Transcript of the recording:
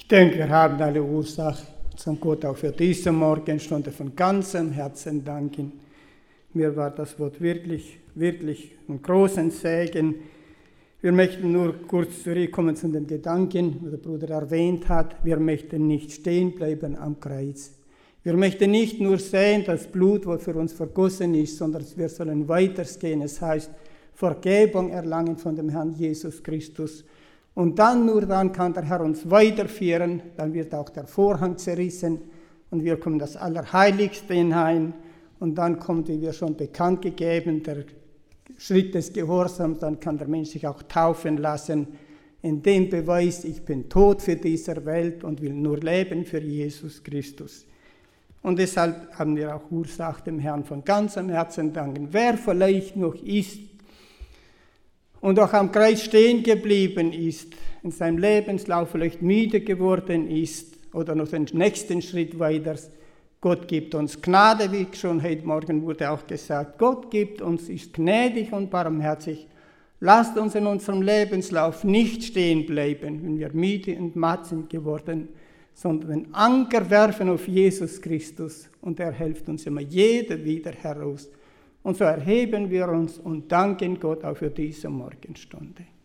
Ich denke, wir haben alle Ursache, zum Gott auch für diese Morgenstunde von ganzem Herzen danken. Mir war das Wort wirklich einen großen Segen. Wir möchten nur kurz zurückkommen zu dem Gedanken, was der Bruder erwähnt hat. Wir möchten nicht stehen bleiben am Kreuz. Wir möchten nicht nur sehen, das Blut, das für uns vergossen ist, sondern wir sollen weitergehen. Es heißt, Vergebung erlangen von dem Herrn Jesus Christus. Und nur dann kann der Herr uns weiterführen. Dann wird auch der Vorhang zerrissen und wir kommen in das Allerheiligste hinein. Und dann kommt, wie wir schon bekannt gegeben, der Schritt des Gehorsams. Dann kann der Mensch sich auch taufen lassen. In dem Beweis, ich bin tot für diese Welt und will nur leben für Jesus Christus. Und deshalb haben wir auch Ursache, dem Herrn von ganzem Herzen danken. Wer vielleicht noch ist und auch am Kreuz stehen geblieben ist, in seinem Lebenslauf vielleicht müde geworden ist oder noch den nächsten Schritt weiter, Gott gibt uns Gnade, wie schon heute Morgen wurde auch gesagt. Gott gibt uns, ist gnädig und barmherzig. Lasst uns in unserem Lebenslauf nicht stehen bleiben, wenn wir müde und matt sind geworden, sondern den Anker werfen auf Jesus Christus und er hilft uns immer jeder wieder heraus. Und so erheben wir uns und danken Gott auch für diese Morgenstunde.